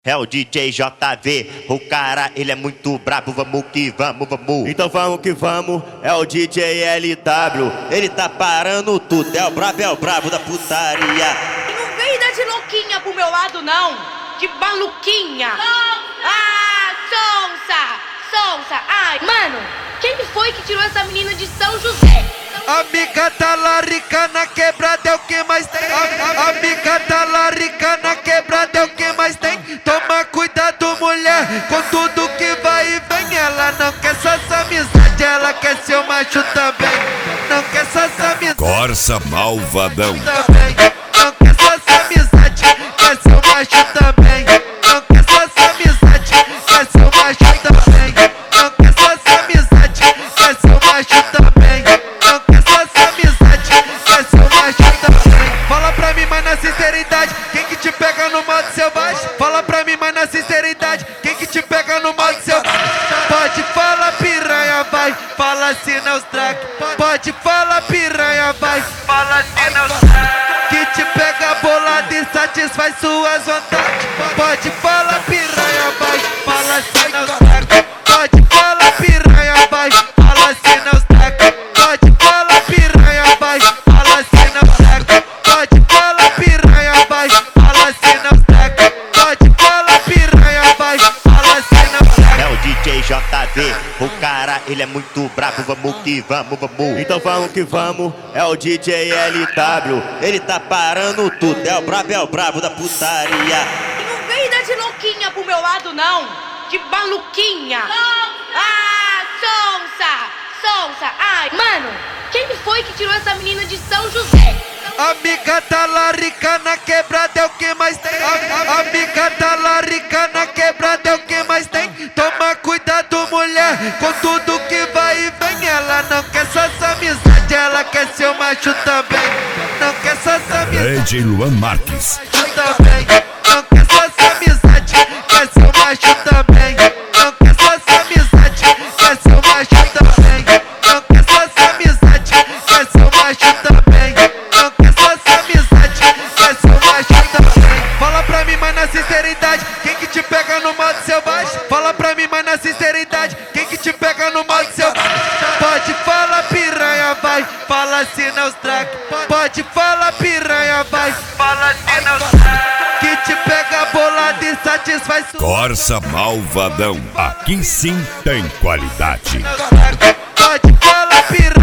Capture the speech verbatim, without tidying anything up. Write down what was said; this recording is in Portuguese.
É o D J J V, o cara, ele é muito brabo, vamos que vamos, vamos. Então vamos que vamos, é o D J L W, ele tá parando tudo, é o brabo, é o brabo da putaria. E não vem dar de louquinha pro meu lado não, de maluquinha. Ah, sonsa, sonsa, ai. Mano, quem foi que tirou essa menina de São José? Amiga tá larica na quebrada é o que mais tem. A, a, amiga tá larica na quebrada é o que mais tem. Toma cuidado, mulher, com tudo que vai e vem. Ela não quer só essa amizade, ela quer seu macho também. Não quer só essa amizade, Corsa Malvadão também. Não quer só essa amizade, quer seu macho também. Não quer só essa amizade, quer seu macho também. Não quer só essa amizade, quer seu macho também. Fala pra mim, mas na sinceridade, quem que te pega no modo selvagem? Fala pra mim, mas na sinceridade, quem que te pega no modo selvagem? Pode falar, piranha, vai, fala assim não estraga. Pode falar, piranha, vai, fala assim não estraga. Que te pega bolado e satisfaz suas vontades. Pode falar, piranha, vai, fala assim não estraga. Pode falar, piranha, vai, fala assim não estraga. Pode falar, piranha, vai, fala assim não estraga. Pode falar, piranha, vai, fala assim não estraga. Pode falar, piranha, vai, fala assim não estraga. É o D J J V, o cara, ele é muito brabo, vamos que vamos, vamos. Então vamos que vamos, é o D J L W, ele tá parando tudo, é o brabo, é o brabo da putaria. E não vem dar de louquinha pro meu lado não, de maluquinha. Ah, sonsa, sonsa, ai. Mano, quem foi que tirou essa menina de São José? Amiga tá larica na quebrada é o que mais tem. A, a, amiga tá larica na quebrada é o que mais tem. Toma cuidado, mulher, com tudo que vai e vem. Ela não quer só essa amizade, ela quer seu macho também. Não quer só essa amizade, D J Luan Marques também. Não quer só essa amizade, quer seu macho também. Não quer só essa amizade, quer seu macho também. Não quer só essa amizade, quer seu macho também. Não quer só essa amizade, quer seu macho também. Fala pra mim, mas na sinceridade, quem que te pega no modo selvagem? Fala pra mim, mas na sinceridade, quem que te pega no modo selvagem? Pode falar, piranha, vai, fala assim não estraga. Pode falar, piranha, vai, fala assim não estraga. Que te pega bolado e satisfaz sua... Corsa Malvadão, aqui sim tem qualidade. Pode falar, piranha.